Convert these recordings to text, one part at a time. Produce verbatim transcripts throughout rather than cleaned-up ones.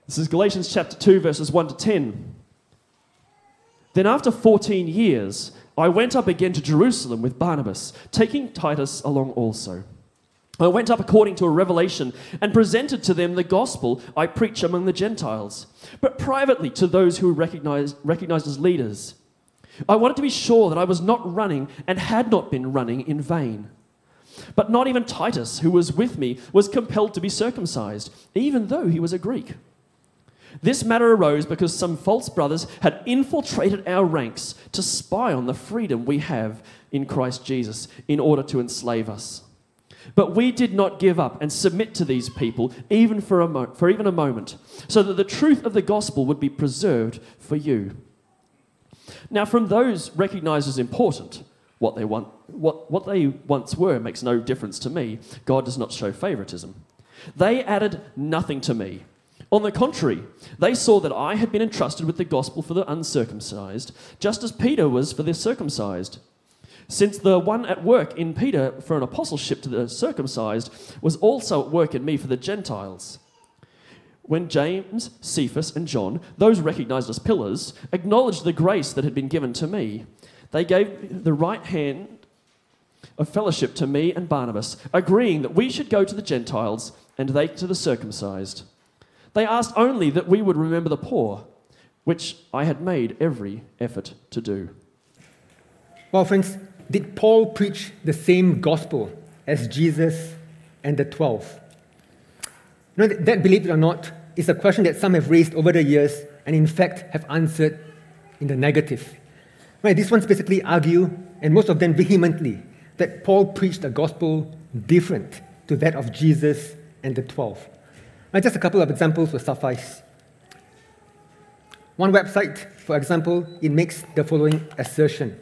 This is Galatians chapter two, verses one to ten. Then after fourteen years, I went up again to Jerusalem with Barnabas, taking Titus along also. I went up according to a revelation and presented to them the gospel I preach among the Gentiles, but privately to those who were recognized, recognized as leaders. I wanted to be sure that I was not running and had not been running in vain. But not even Titus, who was with me, was compelled to be circumcised, even though he was a Greek. This matter arose because some false brothers had infiltrated our ranks to spy on the freedom we have in Christ Jesus in order to enslave us. But we did not give up and submit to these people even for, a mo- for even a moment, so that the truth of the gospel would be preserved for you. Now, from those recognized as important, what they, want, what, what they once were makes no difference to me. God does not show favoritism. They added nothing to me. On the contrary, they saw that I had been entrusted with the gospel for the uncircumcised, just as Peter was for the circumcised. Since the one at work in Peter for an apostleship to the circumcised was also at work in me for the Gentiles. When James, Cephas, and John, those recognized as pillars, acknowledged the grace that had been given to me, they gave the right hand of fellowship to me and Barnabas, agreeing that we should go to the Gentiles and they to the circumcised. They asked only that we would remember the poor, which I had made every effort to do. Well, friends, did Paul preach the same gospel as Jesus and the twelve? You know, that, believe it or not, is a question that some have raised over the years and in fact have answered in the negative. Right, these ones basically argue, and most of them vehemently, that Paul preached a gospel different to that of Jesus and the twelve. Right, just a couple of examples will suffice. One website, for example, it makes the following assertion.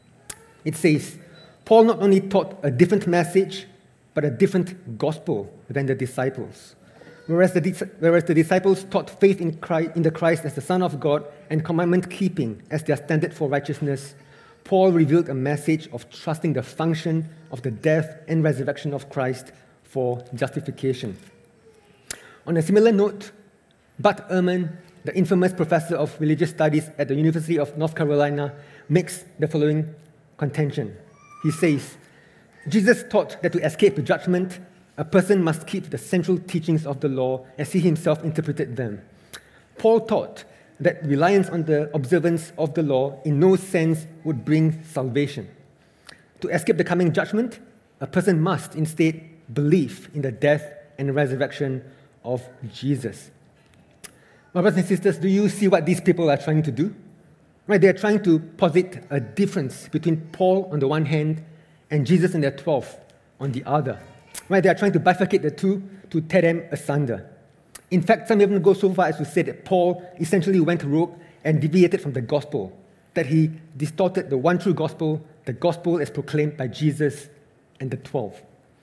It says, Paul not only taught a different message, but a different gospel than the disciples. Whereas the, whereas the disciples taught faith in Christ, in the Christ as the Son of God and commandment-keeping as their standard for righteousness, Paul revealed a message of trusting the function of the death and resurrection of Christ for justification. On a similar note, Bud Ehrman, the infamous professor of religious studies at the University of North Carolina, makes the following contention. He says, Jesus taught that to escape judgment, a person must keep the central teachings of the law as he himself interpreted them. Paul taught that reliance on the observance of the law in no sense would bring salvation. To escape the coming judgment, a person must instead believe in the death and resurrection of Jesus. My brothers and sisters, do you see what these people are trying to do? Right, they are trying to posit a difference between Paul on the one hand and Jesus and the twelve on the other. Right, they are trying to bifurcate the two to tear them asunder. In fact, some even go so far as to say that Paul essentially went rogue and deviated from the gospel, that he distorted the one true gospel, the gospel as proclaimed by Jesus and the twelve.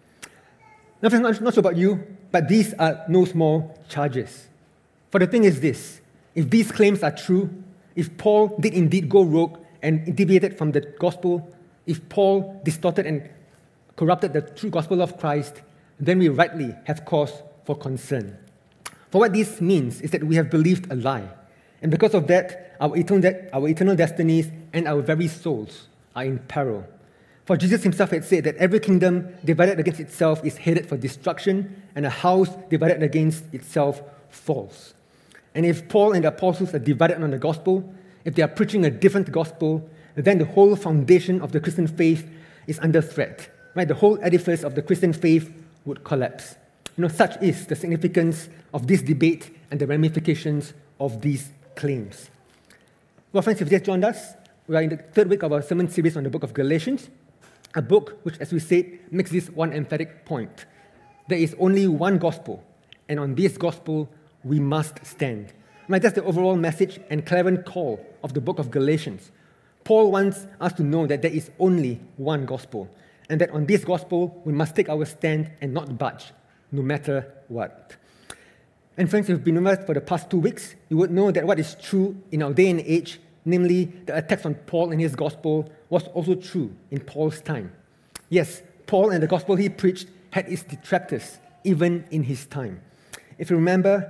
Now, I'm not, not sure about you, but these are no small charges. For the thing is this, if these claims are true, if Paul did indeed go rogue and deviated from the gospel, if Paul distorted and corrupted the true gospel of Christ, then we rightly have cause for concern. For what this means is that we have believed a lie, and because of that, our eternal, de- our eternal destinies and our very souls are in peril. For Jesus himself had said that every kingdom divided against itself is headed for destruction, and a house divided against itself falls. And if Paul and the apostles are divided on the gospel, if they are preaching a different gospel, then the whole foundation of the Christian faith is under threat. Right? The whole edifice of the Christian faith would collapse. You know, such is the significance of this debate and the ramifications of these claims. Well, friends, if you just joined us, we are in the third week of our sermon series on the book of Galatians, a book which, as we said, makes this one emphatic point. There is only one gospel, and on this gospel, we must stand. Right, that's the overall message and clarion call of the book of Galatians. Paul wants us to know that there is only one gospel, and that on this gospel, we must take our stand and not budge, no matter what. And friends, if you've been with us for the past two weeks, you would know that what is true in our day and age, namely the attacks on Paul and his gospel, was also true in Paul's time. Yes, Paul and the gospel he preached had its detractors, even in his time. If you remember,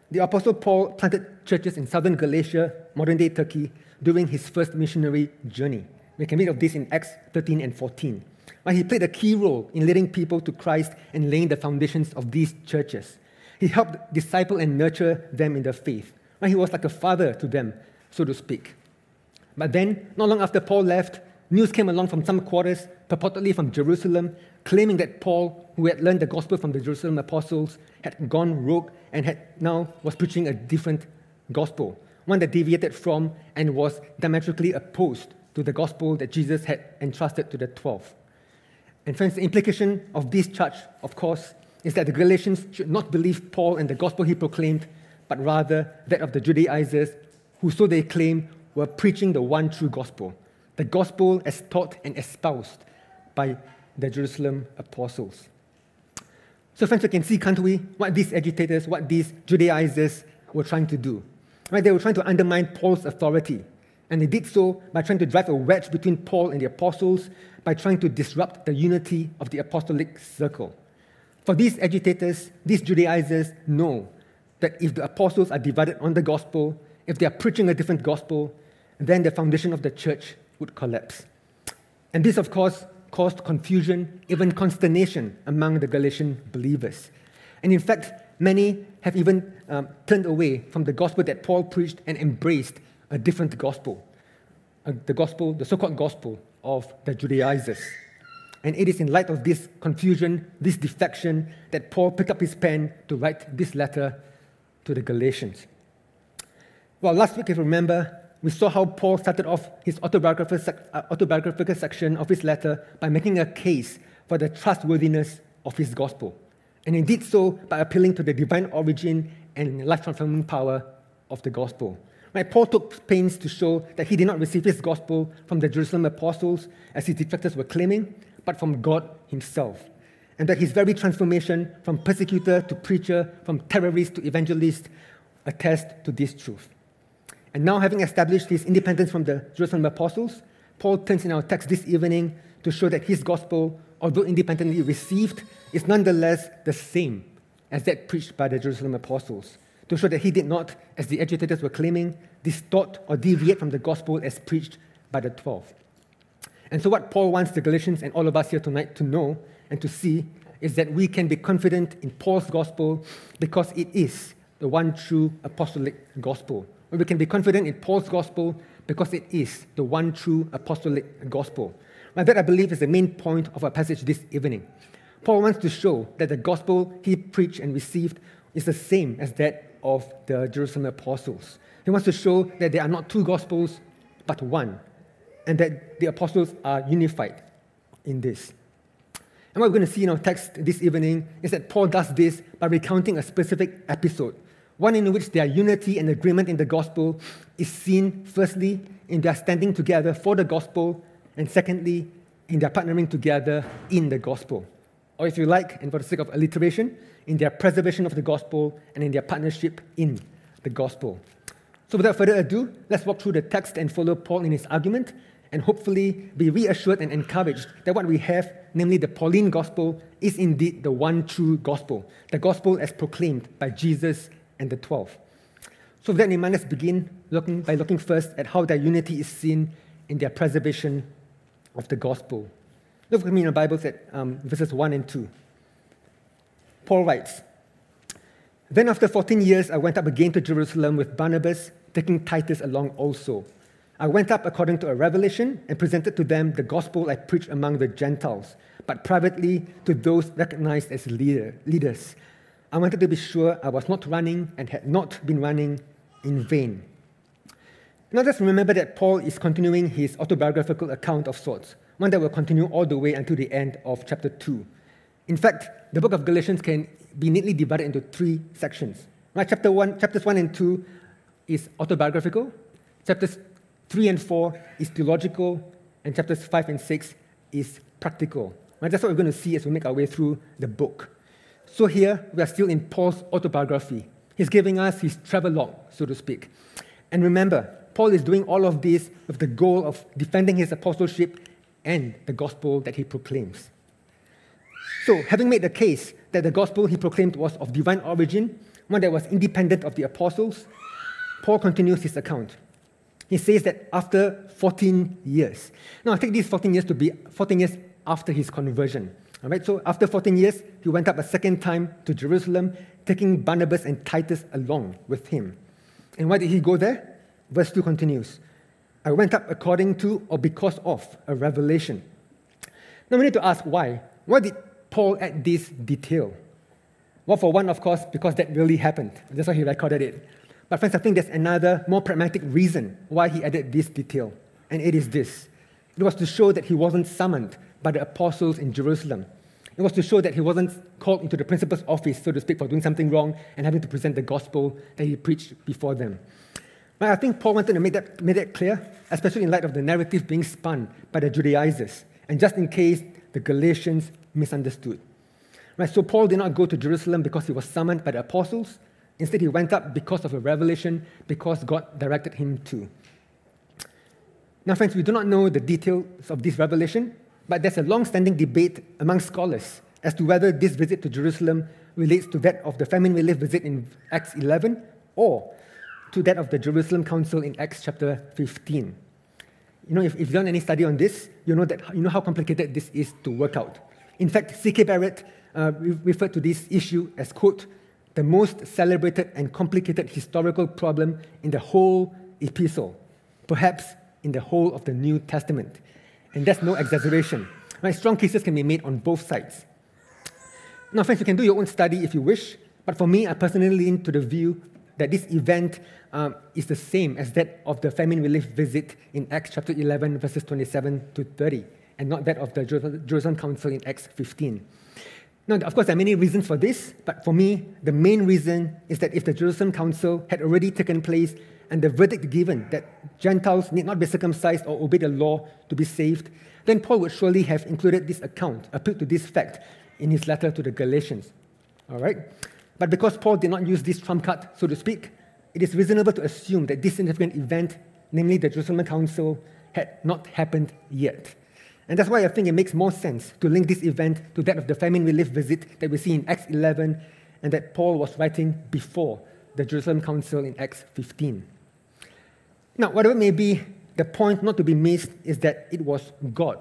The Apostle Paul planted churches in southern Galatia, modern-day Turkey, during his first missionary journey. We can read of this in Acts thirteen and fourteen. Where he played a key role in leading people to Christ and laying the foundations of these churches. He helped disciple and nurture them in the faith. Where he was like a father to them, so to speak. But then, not long after Paul left, news came along from some quarters, purportedly from Jerusalem, claiming that Paul, who had learned the gospel from the Jerusalem apostles, had gone rogue and had now was preaching a different gospel, one that deviated from and was diametrically opposed to the gospel that Jesus had entrusted to the twelve. And friends, the implication of this charge, of course, is that the Galatians should not believe Paul and the gospel he proclaimed, but rather that of the Judaizers, who, so they claim, were preaching the one true gospel, the gospel as taught and espoused by the Jerusalem apostles. So friends, we can see, can't we, what these agitators, what these Judaizers were trying to do. Right? They were trying to undermine Paul's authority. And they did so by trying to drive a wedge between Paul and the apostles, by trying to disrupt the unity of the apostolic circle. For these agitators, these Judaizers know that if the apostles are divided on the gospel, if they are preaching a different gospel, then the foundation of the church would collapse. And this, of course, caused confusion, even consternation among the Galatian believers. And in fact, many have even um, turned away from the gospel that Paul preached and embraced a different gospel, uh, the gospel, the so-called gospel of the Judaizers. And it is in light of this confusion, this defection, that Paul picked up his pen to write this letter to the Galatians. Well, last week, if you remember, we saw how Paul started off his autobiographical, sec- uh, autobiographical section of his letter by making a case for the trustworthiness of his gospel. And he did so by appealing to the divine origin and life-transforming power of the gospel. Right? Paul took pains to show that he did not receive his gospel from the Jerusalem apostles, as his detractors were claiming, but from God himself. And that his very transformation from persecutor to preacher, from terrorist to evangelist, attest to this truth. And now, having established his independence from the Jerusalem apostles, Paul turns in our text this evening to show that his gospel, although independently received, is nonetheless the same as that preached by the Jerusalem apostles, to show that he did not, as the agitators were claiming, distort or deviate from the gospel as preached by the twelve. And so what Paul wants the Galatians and all of us here tonight to know and to see is that we can be confident in Paul's gospel because it is the one true apostolic gospel. Or we can be confident in Paul's gospel because it is the one true apostolic gospel. Now, that, I believe, is the main point of our passage this evening. Paul wants to show that the gospel he preached and received is the same as that of the Jerusalem apostles. He wants to show that there are not two gospels, but one, and that the apostles are unified in this. And what we're going to see in our text this evening is that Paul does this by recounting a specific episode, one in which their unity and agreement in the gospel is seen, firstly, in their standing together for the gospel, and secondly, in their partnering together in the gospel. Or if you like, and for the sake of alliteration, in their preservation of the gospel and in their partnership in the gospel. So without further ado, let's walk through the text and follow Paul in his argument, and hopefully be reassured and encouraged that what we have, namely the Pauline gospel, is indeed the one true gospel, the gospel as proclaimed by Jesus and the twelve. So with that in mind, let's begin looking, by looking first at how their unity is seen in their preservation of the gospel. Look with me in your Bibles at um, verses one and two. Paul writes, "Then after fourteen years, I went up again to Jerusalem with Barnabas, taking Titus along also. I went up according to a revelation and presented to them the gospel I preached among the Gentiles, but privately to those recognized as leader, leaders. I wanted to be sure I was not running and had not been running in vain." Now just remember that Paul is continuing his autobiographical account of sorts, one that will continue all the way until the end of chapter two. In fact, the book of Galatians can be neatly divided into three sections. Right? Chapter one, chapters one and two is autobiographical. Chapters three and four is theological, and chapters five and six is practical. Right? That's what we're going to see as we make our way through the book. So here, we are still in Paul's autobiography. He's giving us his travelogue, so to speak. And remember, Paul is doing all of this with the goal of defending his apostleship and the gospel that he proclaims. So, having made the case that the gospel he proclaimed was of divine origin, one that was independent of the apostles, Paul continues his account. He says that after fourteen years, now I take these fourteen years to be fourteen years after his conversion. All right, so after fourteen years, he went up a second time to Jerusalem, taking Barnabas and Titus along with him. And why did he go there? Verse two continues, I went up according to or because of a revelation. Now we need to ask why. Why did Paul add this detail? Well, for one, of course, because that really happened. That's why he recorded it. But friends, I think there's another more pragmatic reason why he added this detail. And it is this. It was to show that he wasn't summoned by the apostles in Jerusalem. It was to show that he wasn't called into the principal's office, so to speak, for doing something wrong and having to present the gospel that he preached before them. But I think Paul wanted to make that, make that clear, especially in light of the narrative being spun by the Judaizers, and just in case the Galatians misunderstood. Right, so Paul did not go to Jerusalem because he was summoned by the apostles. Instead, he went up because of a revelation, because God directed him to. Now, friends, we do not know the details of this revelation, but there's a long-standing debate among scholars as to whether this visit to Jerusalem relates to that of the famine relief visit in Acts eleven or to that of the Jerusalem Council in Acts chapter fifteen. You know, if, if you've done any study on this, you know that you know how complicated this is to work out. In fact, C K Barrett uh, referred to this issue as, quote, the most celebrated and complicated historical problem in the whole epistle, perhaps in the whole of the New Testament. And that's no exaggeration. Right? Strong cases can be made on both sides. Now, friends, you can do your own study if you wish, but for me, I personally lean to the view that this event um, is the same as that of the famine relief visit in Acts chapter eleven, verses twenty-seven to thirty, and not that of the Jerusalem Council in Acts fifteen. Now, of course, there are many reasons for this, but for me, the main reason is that if the Jerusalem Council had already taken place and the verdict given that Gentiles need not be circumcised or obey the law to be saved, then Paul would surely have included this account, appealed to this fact in his letter to the Galatians. All right? But because Paul did not use this trump card, so to speak, it is reasonable to assume that this significant event, namely the Jerusalem Council, had not happened yet. And that's why I think it makes more sense to link this event to that of the famine relief visit that we see in Acts eleven and that Paul was writing before the Jerusalem Council in Acts fifteen. Now, whatever may be, the point not to be missed is that it was God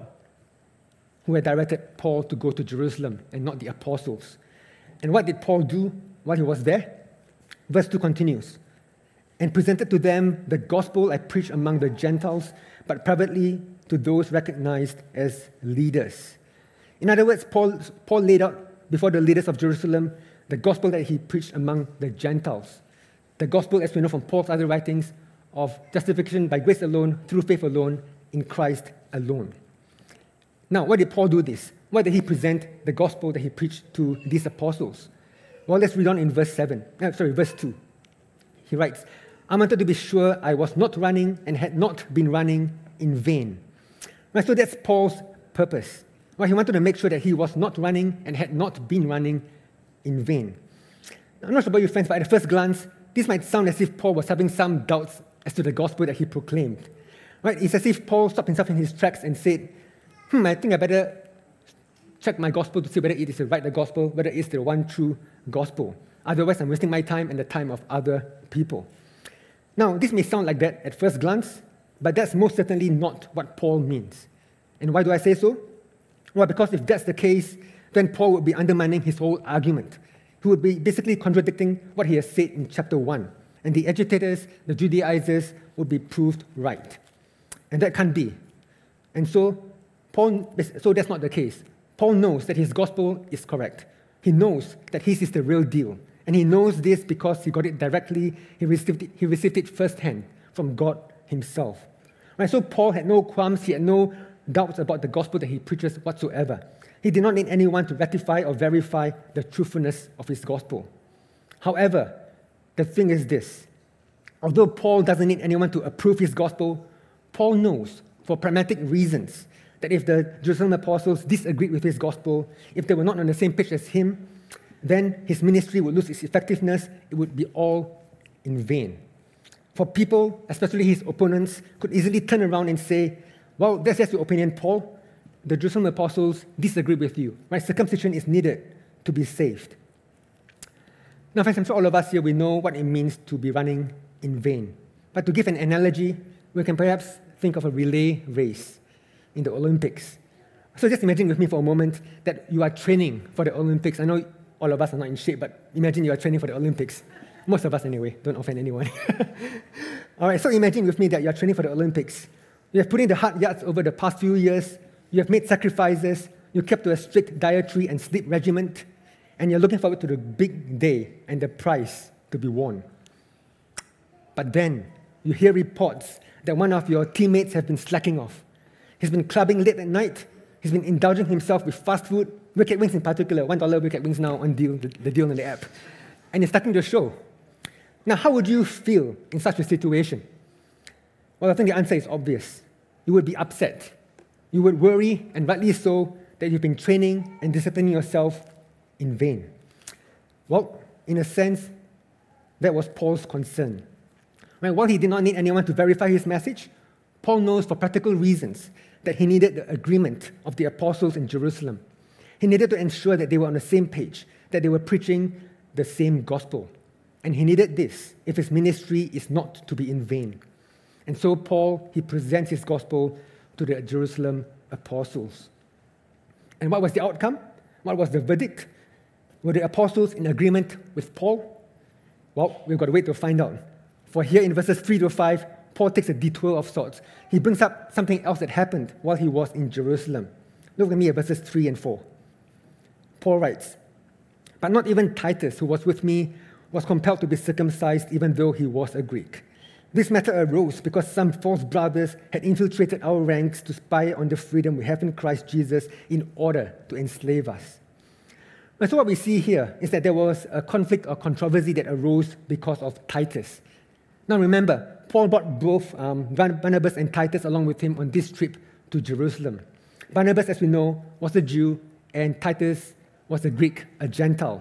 who had directed Paul to go to Jerusalem and not the apostles. And what did Paul do while he was there? Verse two continues, and presented to them the gospel I preached among the Gentiles, but privately to those recognized as leaders. In other words, Paul, Paul laid out before the leaders of Jerusalem the gospel that he preached among the Gentiles. The gospel, as we know from Paul's other writings, of justification by grace alone, through faith alone, in Christ alone. Now, why did Paul do this? Why did he present the gospel that he preached to these apostles? Well, let's read on in verse seven. Uh, sorry, verse two. He writes, I wanted to be sure I was not running and had not been running in vain. Right, so that's Paul's purpose. Well, he wanted to make sure that he was not running and had not been running in vain. Now, I'm not sure about you, friends, but at first glance, this might sound as if Paul was having some doubts as to the gospel that he proclaimed. Right? It's as if Paul stopped himself in his tracks and said, hmm, I think I better check my gospel to see whether it is the right the gospel, whether it is the one true gospel. Otherwise, I'm wasting my time and the time of other people. Now, this may sound like that at first glance, but that's most certainly not what Paul means. And why do I say so? Well, because if that's the case, then Paul would be undermining his whole argument. He would be basically contradicting what he has said in chapter one. And the agitators, the Judaizers, would be proved right. And that can't be. And so, Paul, so that's not the case. Paul knows that his gospel is correct. He knows that his is the real deal. And he knows this because he got it directly, he received it, he received it firsthand from God himself. Right, so Paul had no qualms, he had no doubts about the gospel that he preaches whatsoever. He did not need anyone to ratify or verify the truthfulness of his gospel. However, the thing is this. Although Paul doesn't need anyone to approve his gospel, Paul knows, for pragmatic reasons, that if the Jerusalem apostles disagreed with his gospel, if they were not on the same page as him, then his ministry would lose its effectiveness. It would be all in vain. For people, especially his opponents, could easily turn around and say, well, that's just your opinion, Paul. the Jerusalem apostles disagree with you. Right? Circumcision is needed to be saved. Now, friends, I'm sure all of us here, we know what it means to be running in vain. But to give an analogy, we can perhaps think of a relay race in the Olympics. So just imagine with me for a moment that you are training for the Olympics. I know all of us are not in shape, but imagine you are training for the Olympics. Most of us anyway, don't offend anyone. All right, so imagine with me that you are training for the Olympics. You have put in the hard yards over the past few years. You have made sacrifices. You kept to a strict dietary and sleep regimen. And you're looking forward to the big day and the prize to be won. But then you hear reports that one of your teammates has been slacking off. He's been clubbing late at night. He's been indulging himself with fast food, Wicked Wings in particular, one dollar Wicked Wings now on deal, the, the deal on the app. And it's starting to show. Now, how would you feel in such a situation? Well, I think the answer is obvious. You would be upset. You would worry, and rightly so, that you've been training and disciplining yourself in vain. Well, in a sense, that was Paul's concern. Right? While he did not need anyone to verify his message, Paul knows for practical reasons that he needed the agreement of the apostles in Jerusalem. He needed to ensure that they were on the same page, that they were preaching the same gospel. And he needed this if his ministry is not to be in vain. And so Paul, he presents his gospel to the Jerusalem apostles. And what was the outcome? What was the verdict? Were the apostles in agreement with Paul? Well, we've got to wait to find out. For here in verses three to five, Paul takes a detour of sorts. He brings up something else that happened while he was in Jerusalem. Look at me at verses three and four. Paul writes, "But not even Titus, who was with me, was compelled to be circumcised, even though he was a Greek. This matter arose because some false brothers had infiltrated our ranks to spy on the freedom we have in Christ Jesus in order to enslave us." And so what we see here is that there was a conflict or controversy that arose because of Titus. Now remember, Paul brought both um, Barnabas and Titus along with him on this trip to Jerusalem. Barnabas, as we know, was a Jew, and Titus was a Greek, a Gentile.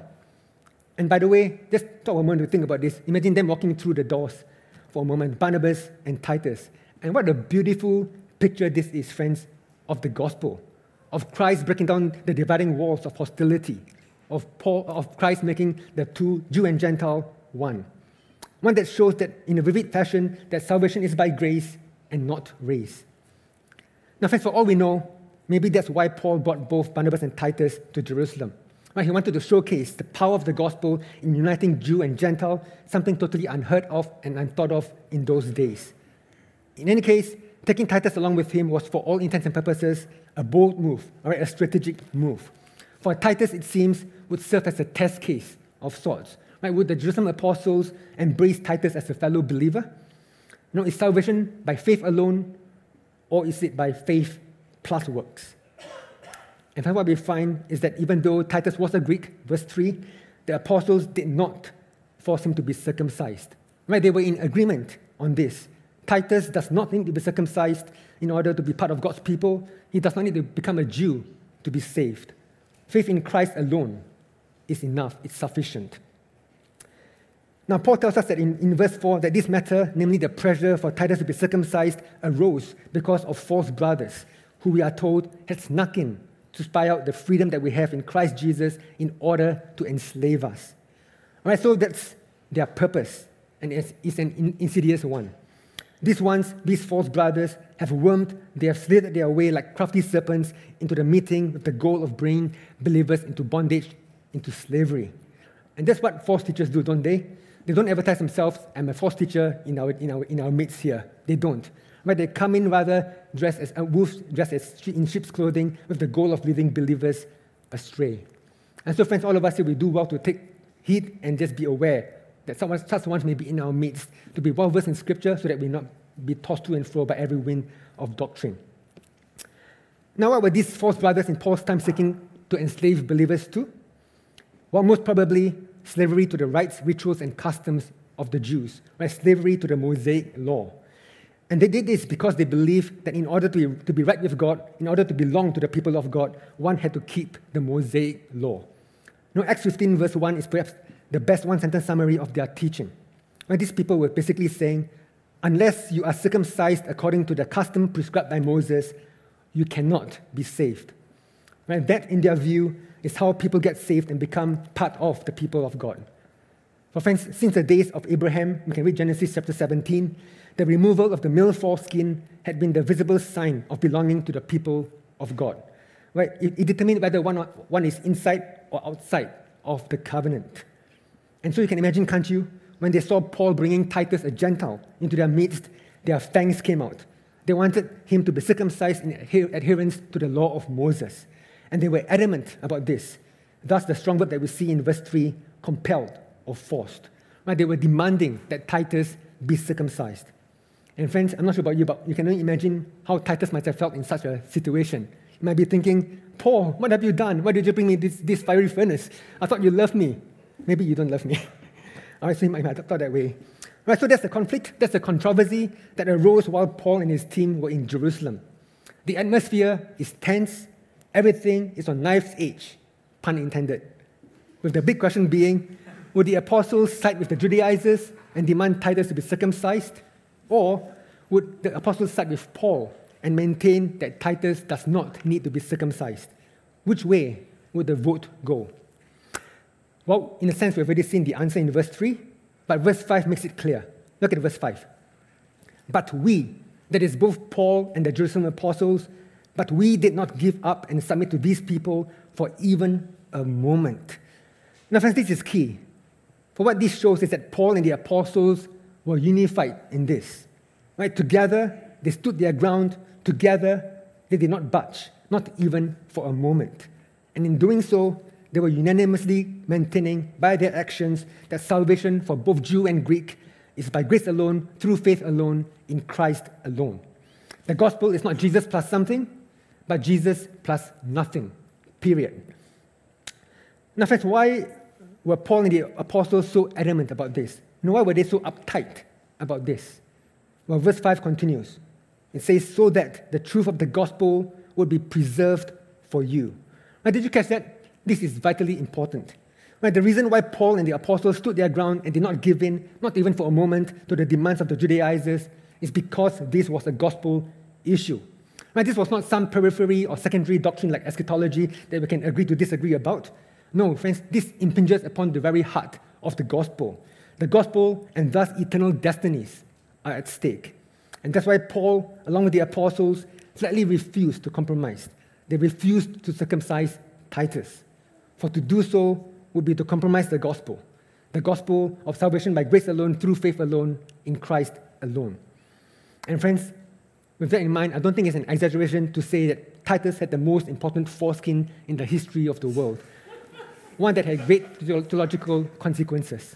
And by the way, just talk a moment to think about this. Imagine them walking through the doors for a moment, Barnabas and Titus. And what a beautiful picture this is, friends, of the gospel, of Christ breaking down the dividing walls of hostility, of, Paul, of Christ making the two, Jew and Gentile, one. One that shows that in a vivid fashion that salvation is by grace and not race. Now, friends, for all we know, maybe that's why Paul brought both Barnabas and Titus to Jerusalem. Right? He wanted to showcase the power of the gospel in uniting Jew and Gentile, something totally unheard of and unthought of in those days. In any case, taking Titus along with him was, for all intents and purposes, a bold move, all right, a strategic move. For Titus, it seems, would serve as a test case of sorts. Right? Would the Jerusalem apostles embrace Titus as a fellow believer? You know, is salvation by faith alone, or is it by faith plus works? And what we find is that even though Titus was a Greek, verse three, the apostles did not force him to be circumcised. Right? They were in agreement on this. Titus does not need to be circumcised in order to be part of God's people. He does not need to become a Jew to be saved. Faith in Christ alone is enough, it's sufficient. Now, Paul tells us that in, in verse four that this matter, namely the pressure for Titus to be circumcised, arose because of false brothers who we are told had snuck in to spy out the freedom that we have in Christ Jesus in order to enslave us. All right, so that's their purpose, and it's, it's an in, insidious one. These ones, these false brothers, have wormed, they have slithered their way like crafty serpents into the meeting with the goal of bringing believers into bondage, into slavery. And that's what false teachers do, don't they? They don't advertise themselves, I'm a false teacher in our, in our, in our midst here. They don't. Right? They come in rather dressed as uh, wolves, dressed as in sheep's clothing with the goal of leading believers astray. And so, friends, all of us here, we do well to take heed and just be aware that someone, such ones may be in our midst, to be well-versed in Scripture so that we not be tossed to and fro by every wind of doctrine. Now, what were these false brothers in Paul's time seeking to enslave believers to? Well, most probably slavery to the rites, rituals, and customs of the Jews, right? Slavery to the Mosaic law. And they did this because they believed that in order to be, to be right with God, in order to belong to the people of God, one had to keep the Mosaic law. You know, Acts fifteen verse one is perhaps the best one-sentence summary of their teaching. Right? These people were basically saying, unless you are circumcised according to the custom prescribed by Moses, you cannot be saved. Right? That, in their view, is how people get saved and become part of the people of God. For friends, since the days of Abraham, we can read Genesis chapter seventeen, the removal of the male foreskin had been the visible sign of belonging to the people of God. Right? It, it determined whether one, one is inside or outside of the covenant. And so you can imagine, can't you, when they saw Paul bringing Titus, a Gentile, into their midst, their fangs came out. They wanted him to be circumcised in adherence to the law of Moses. And they were adamant about this. Thus, the strong word that we see in verse three, compelled or forced. Right? They were demanding that Titus be circumcised. And friends, I'm not sure about you, but you can only imagine how Titus might have felt in such a situation. You might be thinking, Paul, what have you done? Why did you bring me this, this fiery furnace? I thought you loved me. Maybe you don't love me. All right, so you might have thought that way. Right, so that's the conflict, that's the controversy that arose while Paul and his team were in Jerusalem. The atmosphere is tense. Everything is on knife's edge, pun intended. With the big question being, would the apostles side with the Judaizers and demand Titus to be circumcised? Or would the apostles side with Paul and maintain that Titus does not need to be circumcised? Which way would the vote go? Well, in a sense, we've already seen the answer in verse three, but verse five makes it clear. Look at verse five. But we, that is both Paul and the Jerusalem apostles, but we did not give up and submit to these people for even a moment. Now, friends, this is key. For what this shows is that Paul and the apostles were unified in this. Right? Together, they stood their ground. Together, they did not budge, not even for a moment. And in doing so, they were unanimously maintaining by their actions that salvation for both Jew and Greek is by grace alone, through faith alone, in Christ alone. The gospel is not Jesus plus something, but Jesus plus nothing, period. Now, friends, why were Paul and the apostles so adamant about this? You know, why were they so uptight about this? Well, verse five continues. It says, so that the truth of the gospel would be preserved for you. Now, did you catch that? This is vitally important. Right, the reason why Paul and the apostles stood their ground and did not give in, not even for a moment, to the demands of the Judaizers, is because this was a gospel issue. Right, this was not some periphery or secondary doctrine like eschatology that we can agree to disagree about. No, friends, this impinges upon the very heart of the gospel. The gospel and thus eternal destinies are at stake. And that's why Paul, along with the apostles, flatly refused to compromise. They refused to circumcise Titus. For to do so would be to compromise the gospel, the gospel of salvation by grace alone, through faith alone, in Christ alone. And friends, with that in mind, I don't think it's an exaggeration to say that Titus had the most important foreskin in the history of the world, one that had great theological consequences.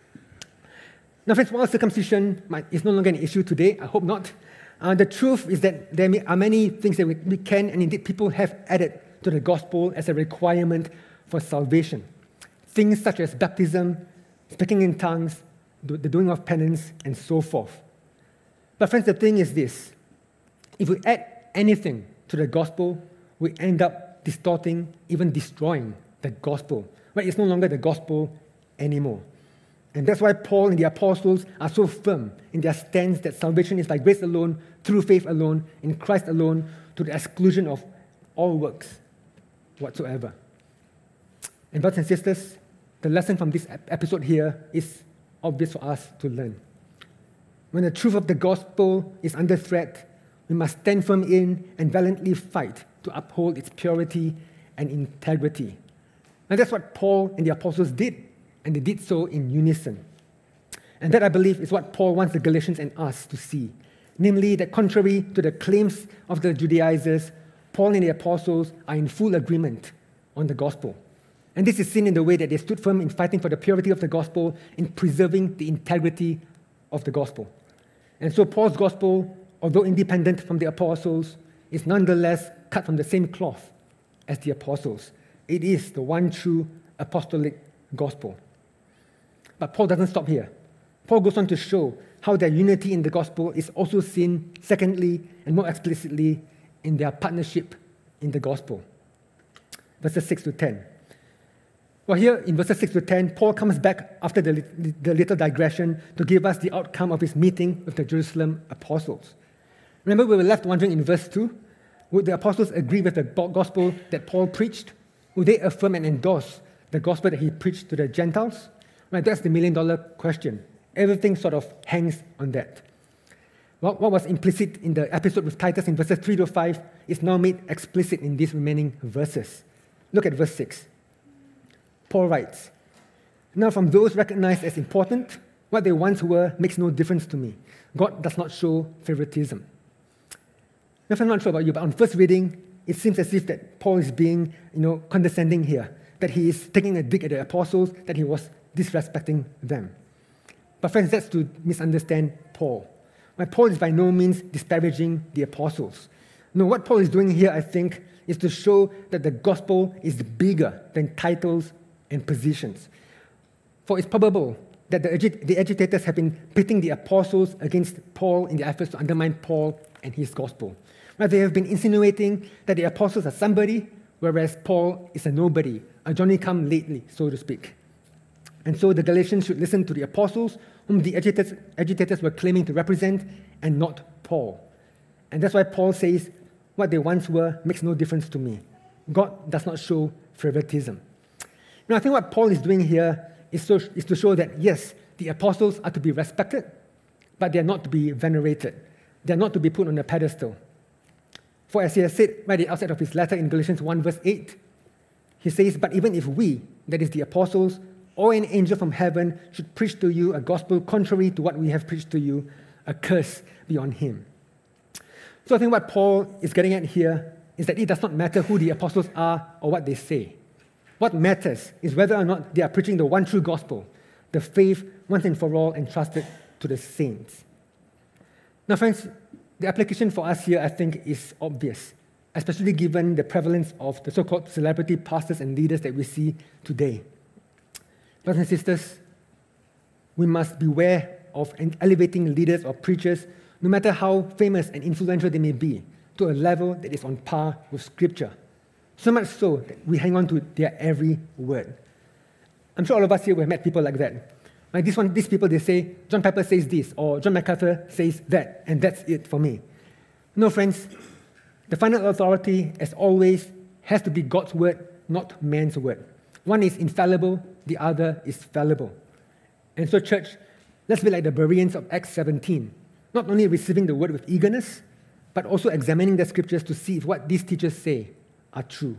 Now, friends, while circumcision is no longer an issue today, I hope not, uh, the truth is that there are many things that we, we can, and indeed people have added to the gospel as a requirement for salvation. Things such as baptism, speaking in tongues, the doing of penance, and so forth. But friends, the thing is this. If we add anything to the gospel, we end up distorting, even destroying the gospel. Right? It's no longer the gospel anymore. And that's why Paul and the apostles are so firm in their stance that salvation is by grace alone, through faith alone, in Christ alone, to the exclusion of all works whatsoever. And brothers and sisters, the lesson from this episode here is obvious for us to learn. When the truth of the gospel is under threat, we must stand firm in and valiantly fight to uphold its purity and integrity. And that's what Paul and the apostles did, and they did so in unison. And that, I believe, is what Paul wants the Galatians and us to see. Namely, that contrary to the claims of the Judaizers, Paul and the apostles are in full agreement on the gospel. And this is seen in the way that they stood firm in fighting for the purity of the gospel, in preserving the integrity of the gospel. And so Paul's gospel, although independent from the apostles, is nonetheless cut from the same cloth as the apostles. It is the one true apostolic gospel. But Paul doesn't stop here. Paul goes on to show how their unity in the gospel is also seen, secondly, and more explicitly, in their partnership in the gospel. Verses six to ten. Well, here in verses six to ten, Paul comes back after the, the little digression to give us the outcome of his meeting with the Jerusalem apostles. Remember, we were left wondering in verse two, Would the apostles agree with the gospel that Paul preached? Would they affirm and endorse the gospel that he preached to the Gentiles? Right, that's the million-dollar question. Everything sort of hangs on that. What, what was implicit in the episode with Titus in verses three to five is now made explicit in these remaining verses. Look at verse six. Paul writes, "Now from those recognized as important, what they once were makes no difference to me. God does not show favoritism." Now, I'm not sure about you, but on first reading, it seems as if that Paul is being, you know, condescending here, that he is taking a dig at the apostles, that he was disrespecting them. But friends, that's to misunderstand Paul. Right? Paul is by no means disparaging the apostles. No, what Paul is doing here, I think, is to show that the gospel is bigger than titles and positions. For it's probable that the, agit- the agitators have been pitting the apostles against Paul in their efforts to undermine Paul and his gospel. Right? They have been insinuating that the apostles are somebody, whereas Paul is a nobody, a Johnny-come-lately, so to speak. And so the Galatians should listen to the apostles, whom the agitators, agitators were claiming to represent, and not Paul. And that's why Paul says, what they once were makes no difference to me. God does not show favoritism. Now, I think what Paul is doing here is, so, is to show that, yes, the apostles are to be respected, but they are not to be venerated. They are not to be put on a pedestal. For as he has said right at the outset of his letter in Galatians one, verse eight, he says, "But even if we, that is the apostles, or an angel from heaven, should preach to you a gospel contrary to what we have preached to you, a curse be on him." So I think what Paul is getting at here is that it does not matter who the apostles are or what they say. What matters is whether or not they are preaching the one true gospel, the faith once and for all entrusted to the saints. Now, friends, the application for us here, I think, is obvious, especially given the prevalence of the so-called celebrity pastors and leaders that we see today. Brothers and sisters, we must beware of elevating leaders or preachers, no matter how famous and influential they may be, to a level that is on par with Scripture. So much so that we hang on to their every word. I'm sure all of us here have met people like that. Like this one, these people, they say, John Piper says this, or John MacArthur says that, and that's it for me. No, friends, the final authority, as always, has to be God's word, not man's word. One is infallible, the other is fallible. And so, church, let's be like the Bereans of Acts seventeen, not only receiving the word with eagerness, but also examining the scriptures to see if what these teachers say are true.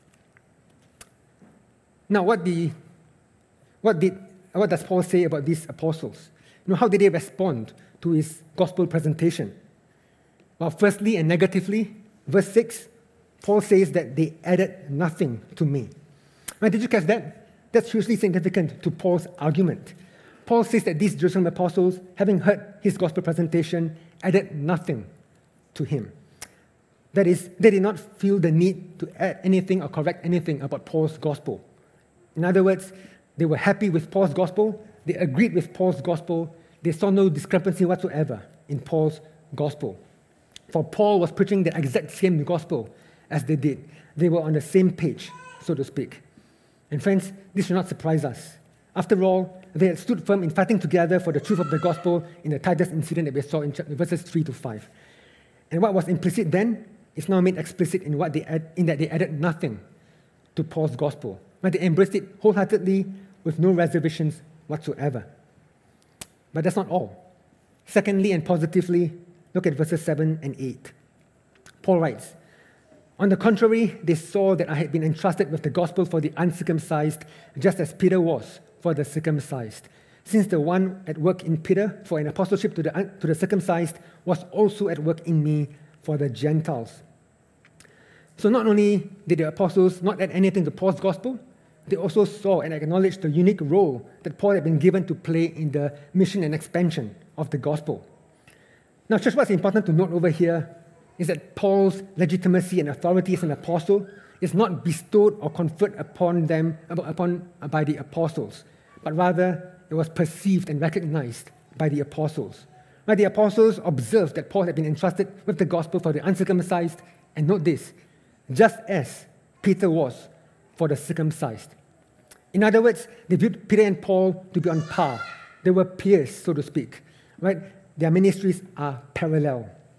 Now, what, the, what, did, what does Paul say about these apostles? You know, how did they respond to his gospel presentation? Well, firstly and negatively, verse six, Paul says that they added nothing to me. Now, did you catch that? That's hugely significant to Paul's argument. Paul says that these Jerusalem apostles, having heard his gospel presentation, added nothing to him. That is, they did not feel the need to add anything or correct anything about Paul's gospel. In other words, they were happy with Paul's gospel, they agreed with Paul's gospel, they saw no discrepancy whatsoever in Paul's gospel. For Paul was preaching the exact same gospel as they did. They were on the same page, so to speak. And friends, this should not surprise us. After all, they had stood firm in fighting together for the truth of the gospel in the Titus incident that we saw in verses three to five. And what was implicit then is now made explicit in what they add, in that they added nothing to Paul's gospel, but they embraced it wholeheartedly with no reservations whatsoever. But that's not all. Secondly and positively, look at verses seven and eight. Paul writes, "On the contrary, they saw that I had been entrusted with the gospel for the uncircumcised, just as Peter was for the circumcised. Since the one at work in Peter for an apostleship to the, to the circumcised was also at work in me for the Gentiles." So not only did the apostles not add anything to Paul's gospel, they also saw and acknowledged the unique role that Paul had been given to play in the mission and expansion of the gospel. Now, church, what's important to note over here is that Paul's legitimacy and authority as an apostle is not bestowed or conferred upon them upon, by the apostles, but rather it was perceived and recognized by the apostles. Now, the apostles observed that Paul had been entrusted with the gospel for the uncircumcised, and note this, just as Peter was for the circumcised. In other words, they viewed Peter and Paul to be on par. They were peers, so to speak. Right? Their ministries are parallel.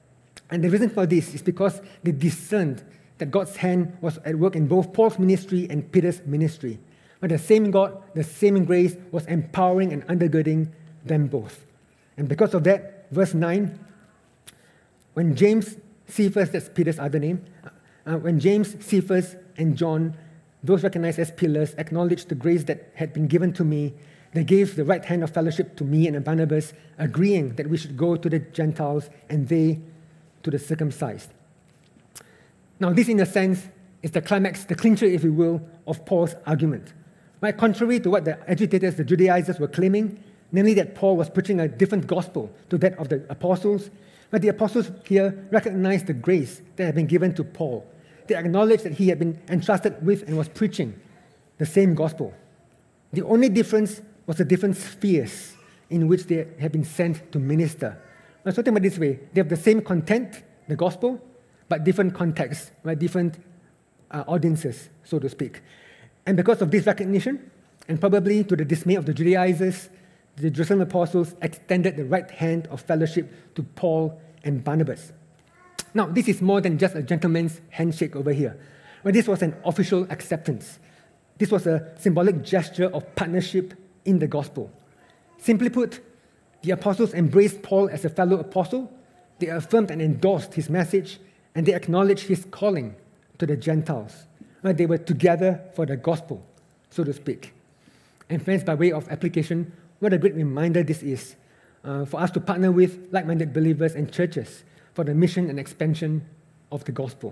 And the reason for this is because they discerned that God's hand was at work in both Paul's ministry and Peter's ministry. But the same God, the same grace was empowering and undergirding them both. And because of that, verse nine, when James, Cephas, that's Peter's other name, uh, when James, Cephas, and John, those recognized as pillars, acknowledged the grace that had been given to me, they gave the right hand of fellowship to me and Barnabas, agreeing that we should go to the Gentiles and they to the circumcised. Now, this, in a sense, is the climax, the clincher, if you will, of Paul's argument. Right? Contrary to what the agitators, the Judaizers, were claiming, namely that Paul was preaching a different gospel to that of the apostles, but the apostles here recognized the grace that had been given to Paul. They acknowledged that he had been entrusted with and was preaching the same gospel. The only difference was the different spheres in which they had been sent to minister. Now, so think about it this way. They have the same content, the gospel, but different contexts, right? Different uh, audiences, so to speak. And because of this recognition, and probably to the dismay of the Judaizers, the Jerusalem apostles extended the right hand of fellowship to Paul and Barnabas. Now, this is more than just a gentleman's handshake over here. But this was an official acceptance. This was a symbolic gesture of partnership in the gospel. Simply put, the apostles embraced Paul as a fellow apostle, they affirmed and endorsed his message, and they acknowledged his calling to the Gentiles. They were together for the gospel, so to speak. And friends, by way of application, what a great reminder this is uh, for us to partner with like-minded believers and churches for the mission and expansion of the gospel.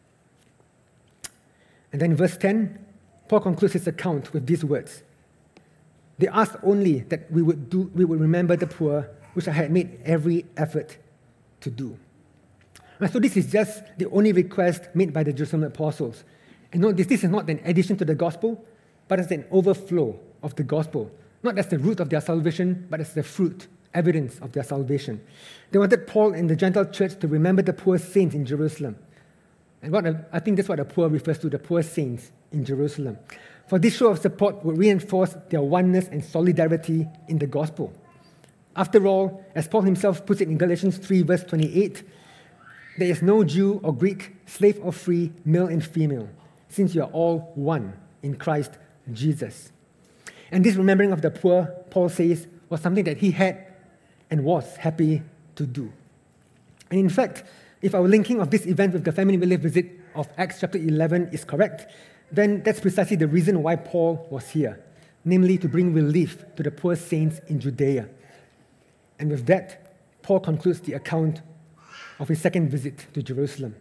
And then verse ten, Paul concludes his account with these words. They asked only that we would do, we would remember the poor, which I had made every effort to do. Right, so this is just the only request made by the Jerusalem apostles. And note this, this is not an addition to the gospel, but as an overflow of the gospel. Not as the root of their salvation, but as the fruit, evidence of their salvation. They wanted Paul and the Gentile church to remember the poor saints in Jerusalem. And what a, I think that's what the poor refers to, the poor saints in Jerusalem. For this show of support would reinforce their oneness and solidarity in the gospel. After all, as Paul himself puts it in Galatians three, verse twenty-eight, there is no Jew or Greek, slave or free, male and female, since you are all one in Christ Jesus. And this remembering of the poor, Paul says, was something that he had and was happy to do. And in fact, if our linking of this event with the family relief visit of Acts chapter eleven is correct, then that's precisely the reason why Paul was here, namely to bring relief to the poor saints in Judea. And with that, Paul concludes the account of his second visit to Jerusalem.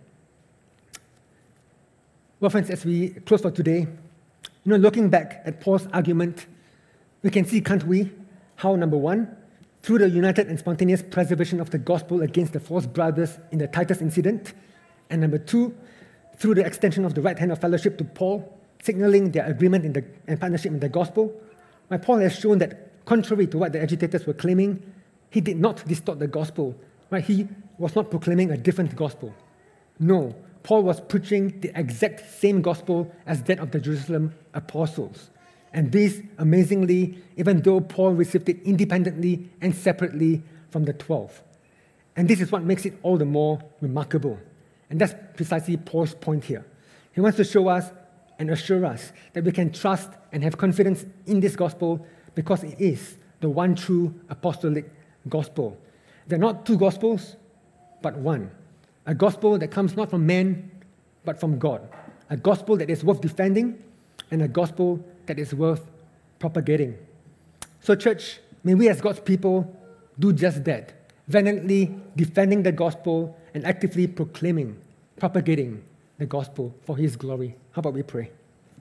Well, friends, as we close for today, you know, looking back at Paul's argument, we can see, can't we, how, number one, through the united and spontaneous preservation of the gospel against the false brothers in the Titus incident, and number two, through the extension of the right hand of fellowship to Paul, signaling their agreement in the, and partnership in the gospel, where Paul has shown that, contrary to what the agitators were claiming, he did not distort the gospel. Right? He was not proclaiming a different gospel. No, Paul was preaching the exact same gospel as that of the Jerusalem apostles. And this, amazingly, even though Paul received it independently and separately from the twelve. And this is what makes it all the more remarkable. And that's precisely Paul's point here. He wants to show us and assure us that we can trust and have confidence in this gospel because it is the one true apostolic gospel. There are not two gospels, but one. A gospel that comes not from man, but from God. A gospel that is worth defending and a gospel that is worth propagating. So, church, may we as God's people do just that, valiantly defending the gospel and actively proclaiming, propagating the gospel for His glory. How about we pray?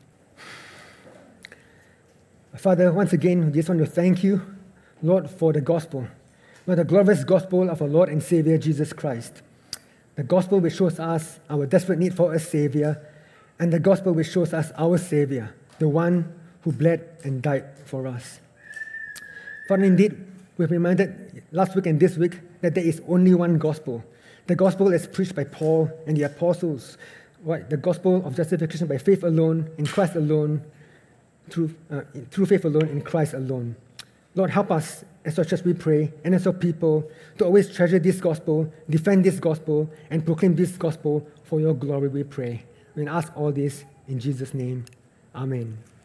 Father, once again, we just want to thank you, Lord, for the gospel. Lord, the glorious gospel of our Lord and Savior, Jesus Christ. The gospel which shows us our desperate need for a Savior, and the gospel which shows us our Savior, the one who bled and died for us. Father, indeed, we've reminded last week and this week that there is only one gospel. The gospel is preached by Paul and the apostles, right? The gospel of justification by faith alone, in Christ alone, through, uh, through faith alone, in Christ alone. Lord, help us as your church, we pray, and as your people, to always treasure this gospel, defend this gospel, and proclaim this gospel for your glory, we pray. We ask all this in Jesus' name. Amen.